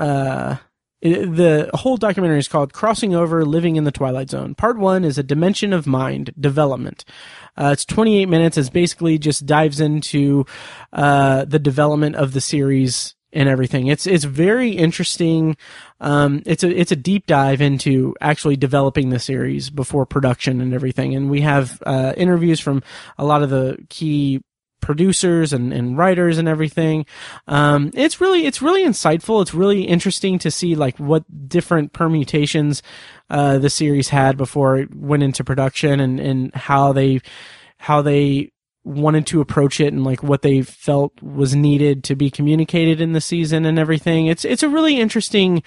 the whole documentary is called Crossing Over, Living in the Twilight Zone. Part 1 is a dimension of mind development. It's 28 minutes. It basically just dives into the development of the series and everything. It's very interesting. It's a deep dive into actually developing the series before production and everything. And we have interviews from a lot of the key producers and writers and everything. It's really insightful. It's really interesting to see like what different permutations the series had before it went into production, and how they wanted to approach it, and like what they felt was needed to be communicated in the season and everything. It's a really interesting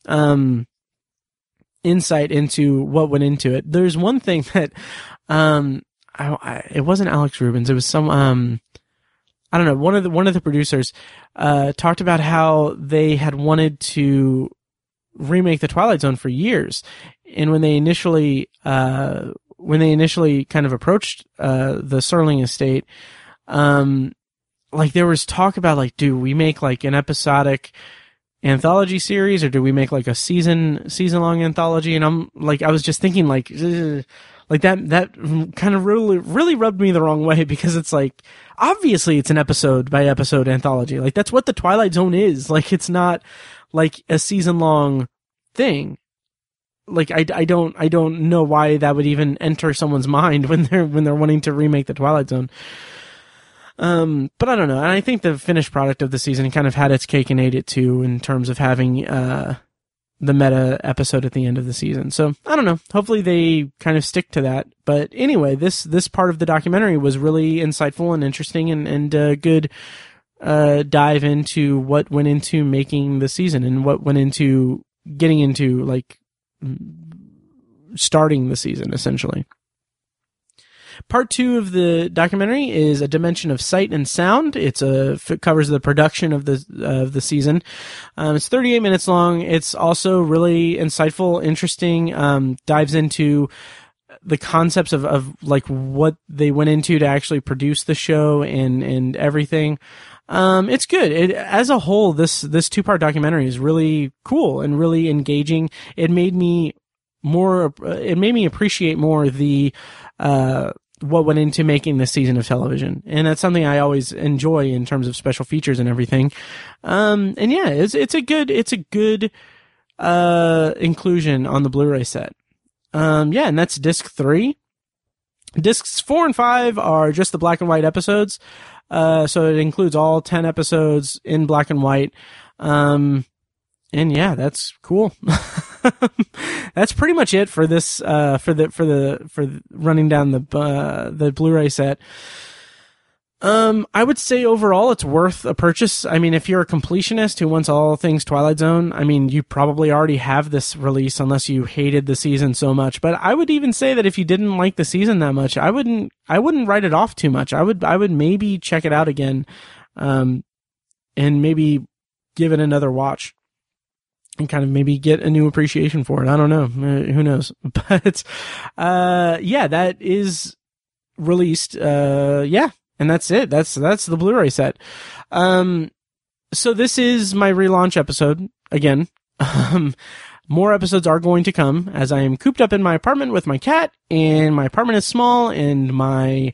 insight into what went into it. There's one thing that it wasn't Alex Rubens. It was some I don't know. One of the producers talked about how they had wanted to remake the Twilight Zone for years, and when they initially kind of approached the Serling estate, like there was talk about like, do we make like an episodic anthology series, or do we make like a season long anthology? And I'm like, I was just thinking like that kind of really rubbed me the wrong way, because it's like, obviously it's an episode by episode anthology. Like that's what the Twilight Zone is. Like it's not like a season long thing. Like I don't know why that would even enter someone's mind when they're wanting to remake the Twilight Zone. But I don't know. And I think the finished product of the season kind of had its cake and ate it too, in terms of having the meta episode at the end of the season. So I don't know. Hopefully they kind of stick to that. But anyway, this part of the documentary was really insightful and interesting, and a good dive into what went into making the season, and what went into getting into like starting the season, essentially. Part 2 of the documentary is A Dimension of Sight and Sound. It covers the production of the season. It's 38 minutes long. It's also really insightful, interesting, dives into the concepts of like what they went into to actually produce the show and everything. It's good. As a whole, this 2-part documentary is really cool and really engaging. It made me appreciate more the, what went into making this season of television. And that's something I always enjoy in terms of special features and everything. And yeah, it's a good inclusion on the Blu-ray set. Yeah, and that's disc 3. Discs 4 and 5 are just the black and white episodes. So it includes all 10 episodes in black and white. And yeah, that's cool. That's pretty much it for this, for running down the Blu-ray set. I would say overall it's worth a purchase. I mean, if you're a completionist who wants all things Twilight Zone, I mean, you probably already have this release unless you hated the season so much. But I would even say that if you didn't like the season that much, I wouldn't write it off too much. I would maybe check it out again, and maybe give it another watch, and kind of maybe get a new appreciation for it. I don't know. Who knows? But, yeah, that is released. Yeah. And that's it. That's the Blu-ray set. So this is my relaunch episode again. More episodes are going to come as I am cooped up in my apartment with my cat, and my apartment is small, and my,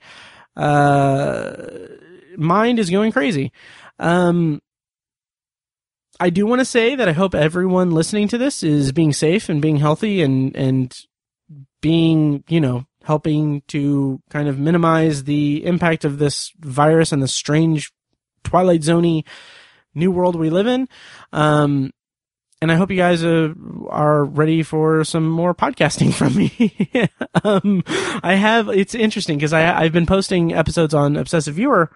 mind is going crazy. I do want to say that I hope everyone listening to this is being safe and being healthy and being, helping to kind of minimize the impact of this virus and the strange Twilight Zone-y new world we live in. And I hope you guys are ready for some more podcasting from me. It's interesting because I've been posting episodes on Obsessive Viewer,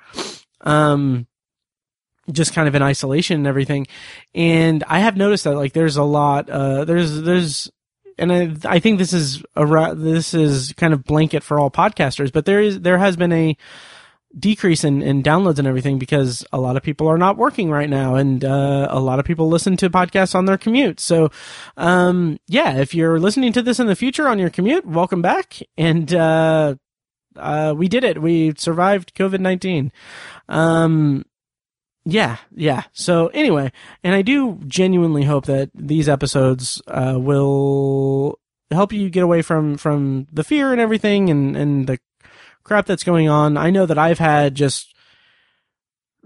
just kind of in isolation and everything. And I have noticed that like there's a lot, and I think this is kind of blanket for all podcasters, but there has been a decrease in downloads and everything because a lot of people are not working right now, and a lot of people listen to podcasts on their commute. So, yeah, if you're listening to this in the future on your commute, welcome back. And we did it. We survived COVID-19. Yeah. So anyway, and I do genuinely hope that these episodes will help you get away from the fear and everything and the crap that's going on. I know that I've had just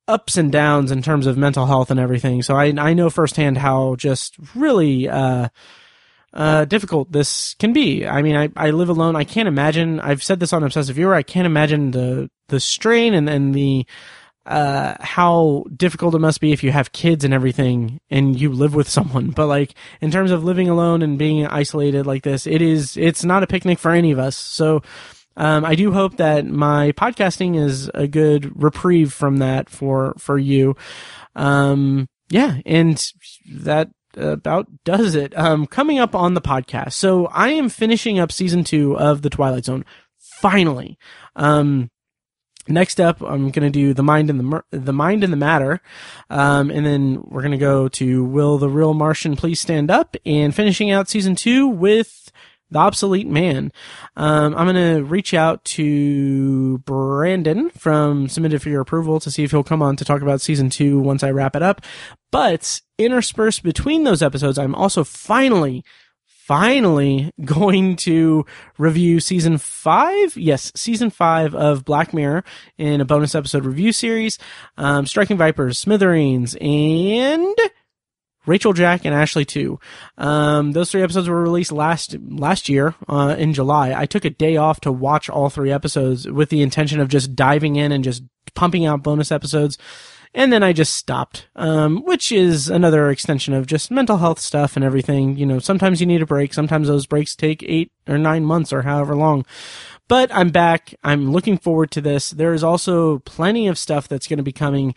ups and downs in terms of mental health and everything. So I know firsthand how just really difficult this can be. I mean, I live alone. I can't imagine. I've said this on Obsessive Viewer. I can't imagine the strain and the how difficult it must be if you have kids and everything and you live with someone. But like in terms of living alone and being isolated like this, it's not a picnic for any of us. So I do hope that my podcasting is a good reprieve from that for you. Yeah, and that about does it. Coming up on the podcast. So I am finishing up season 2 of The Twilight Zone. Finally. Next up, I'm going to do The Mind and the Matter. And then we're going to go to Will the Real Martian Please Stand Up, and finishing out season 2 with The Obsolete Man. I'm going to reach out to Brandon from Submitted for Your Approval to see if he'll come on to talk about season 2 once I wrap it up. But interspersed between those episodes, I'm also finally going to review season 5. Yes, season 5 of Black Mirror in a bonus episode review series. Striking Vipers, Smithereens, and Rachel, Jack, and Ashley 2. Those 3 episodes were released last year, in July. I took a day off to watch all 3 episodes with the intention of just diving in and just pumping out bonus episodes. And then I just stopped, which is another extension of just mental health stuff and everything. You know, sometimes you need a break. Sometimes those breaks take 8 or 9 months or however long. But I'm back. I'm looking forward to this. There is also plenty of stuff that's going to be coming,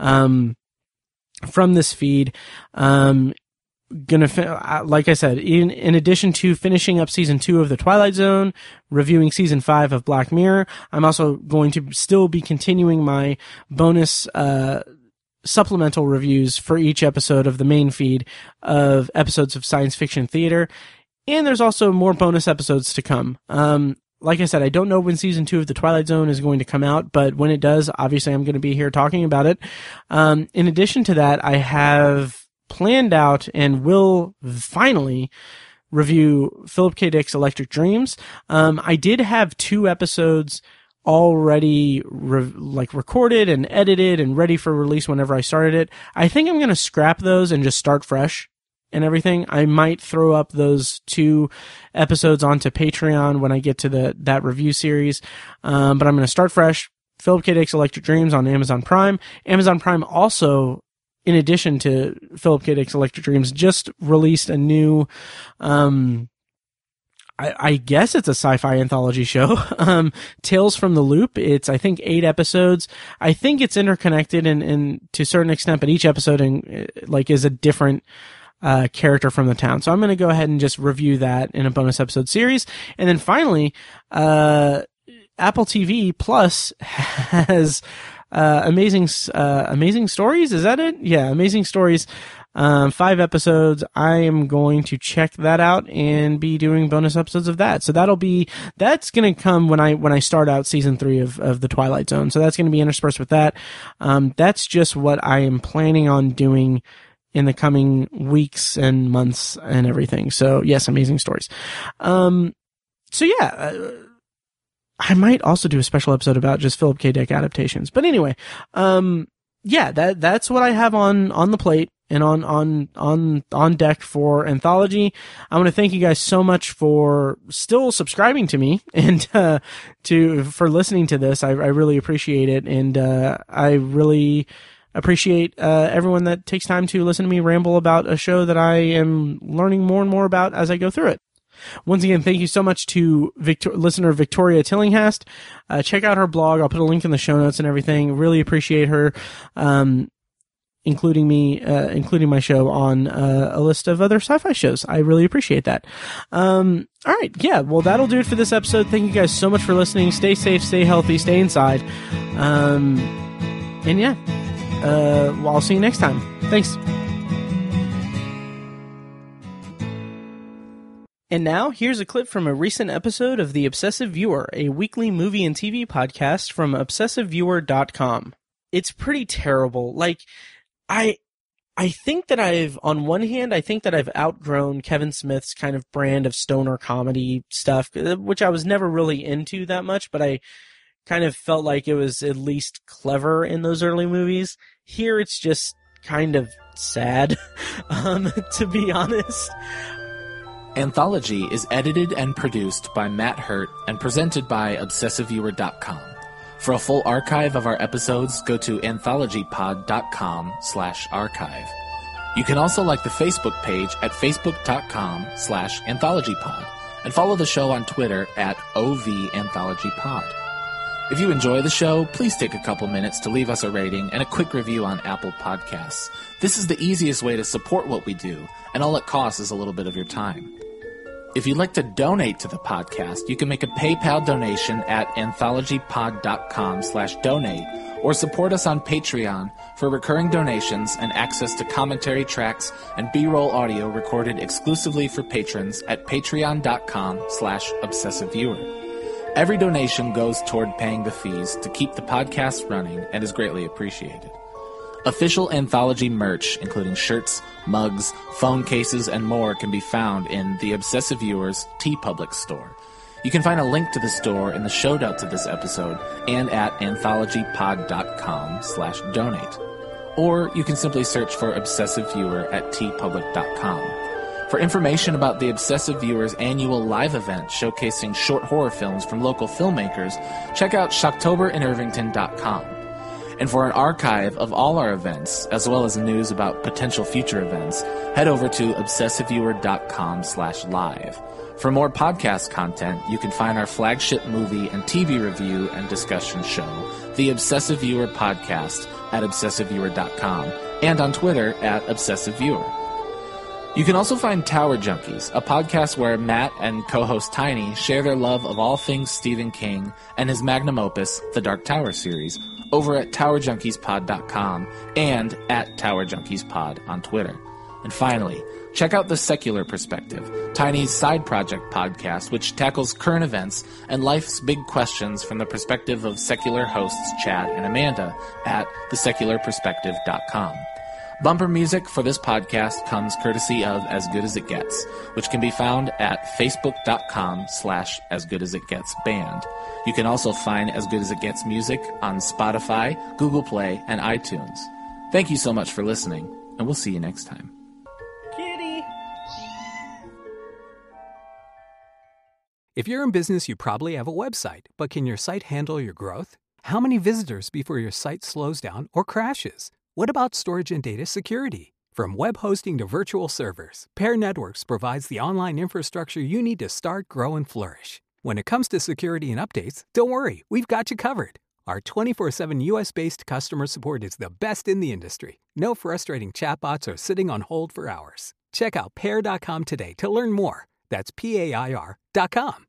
from this feed. Like I said, in addition to finishing up season 2 of The Twilight Zone, reviewing season 5 of Black Mirror, I'm also going to still be continuing my bonus, supplemental reviews for each episode of the main feed of episodes of Science Fiction Theater. And there's also more bonus episodes to come. Like I said, I don't know when season 2 of The Twilight Zone is going to come out, but when it does, obviously I'm going to be here talking about it. In addition to that, I have planned out and will finally review Philip K. Dick's Electric Dreams. I did have 2 episodes already recorded and edited and ready for release whenever I started it. I think I'm going to scrap those and just start fresh and everything. I might throw up those 2 episodes onto Patreon when I get to that review series. But I'm going to start fresh. Philip K. Dick's Electric Dreams on Amazon Prime. Amazon Prime also, in addition to Philip K. Dick's Electric Dreams, just released a new, I guess it's a sci-fi anthology show, Tales from the Loop. It's, I think, 8 episodes. I think it's interconnected and to a certain extent, but each episode is a different character from the town. So I'm going to go ahead and just review that in a bonus episode series. And then finally, Apple TV Plus has Amazing Stories. Is that it? Yeah, Amazing Stories. 5 episodes. I am going to check that out and be doing bonus episodes of that. So that's going to come when I start out season 3 of The Twilight Zone. So that's going to be interspersed with that. That's just what I am planning on doing in the coming weeks and months and everything. So yes, Amazing Stories. So yeah, I might also do a special episode about just Philip K. Dick adaptations. But anyway, yeah, that's what I have on the plate and on deck for Anthology. I want to thank you guys so much for still subscribing to me and for listening to this. I really appreciate it, and I really appreciate everyone that takes time to listen to me ramble about a show that I am learning more and more about as I go through it. Once again, thank you so much to listener Victoria Tillinghast. Check out her blog. I'll put a link in the show notes and everything. Really appreciate her including my show on a list of other sci-fi shows. I really appreciate that. All right. Yeah. Well, that'll do it for this episode. Thank you guys so much for listening. Stay safe, stay healthy, stay inside. And yeah, well, I'll see you next time. Thanks. And now, here's a clip from a recent episode of The Obsessive Viewer, a weekly movie and TV podcast from ObsessiveViewer.com. It's pretty terrible. Like, I think that on one hand, I think that I've outgrown Kevin Smith's kind of brand of stoner comedy stuff, which I was never really into that much, but I kind of felt like it was at least clever in those early movies. Here it's just kind of sad, to be honest. Anthology is edited and produced by Matt Hurt and presented by ObsessiveViewer.com. For a full archive of our episodes, go to anthologypod.com/archive. You can also like the Facebook page at facebook.com/anthologypod and follow the show on Twitter at OVAnthologyPod. If you enjoy the show, please take a couple minutes to leave us a rating and a quick review on Apple Podcasts. This is the easiest way to support what we do, and all it costs is a little bit of your time. If you'd like to donate to the podcast, you can make a PayPal donation at anthologypod.com/donate or support us on Patreon for recurring donations and access to commentary tracks and B-roll audio recorded exclusively for patrons at patreon.com/obsessiveviewer. Every donation goes toward paying the fees to keep the podcast running and is greatly appreciated. Official Anthology merch, including shirts, mugs, phone cases, and more, can be found in the Obsessive Viewers TeePublic store. You can find a link to the store in the show notes of this episode and at anthologypod.com/donate. Or you can simply search for Obsessive Viewer at tpublic.com. For information about the Obsessive Viewers annual live event showcasing short horror films from local filmmakers, check out shocktoberinirvington.com. And for an archive of all our events, as well as news about potential future events, head over to obsessiveviewer.com/live. For more podcast content, you can find our flagship movie and TV review and discussion show, The Obsessive Viewer Podcast, at obsessiveviewer.com, and on Twitter at obsessiveviewer. You can also find Tower Junkies, a podcast where Matt and co-host Tiny share their love of all things Stephen King and his magnum opus, The Dark Tower series, over at TowerJunkiesPod.com and at TowerJunkiesPod on Twitter. And finally, check out The Secular Perspective, Tiny's side project podcast, which tackles current events and life's big questions from the perspective of secular hosts Chad and Amanda at thesecularperspective.com. Bumper music for this podcast comes courtesy of As Good As It Gets, which can be found at facebook.com/asgoodasitgetsband. You can also find As Good As It Gets music on Spotify, Google Play, and iTunes. Thank you so much for listening, and we'll see you next time. Kitty! If you're in business, you probably have a website, but can your site handle your growth? How many visitors before your site slows down or crashes? What about storage and data security? From web hosting to virtual servers, Pair Networks provides the online infrastructure you need to start, grow, and flourish. When it comes to security and updates, don't worry, we've got you covered. Our 24/7 US-based customer support is the best in the industry. No frustrating chatbots or sitting on hold for hours. Check out Pair.com today to learn more. That's PAIR.com.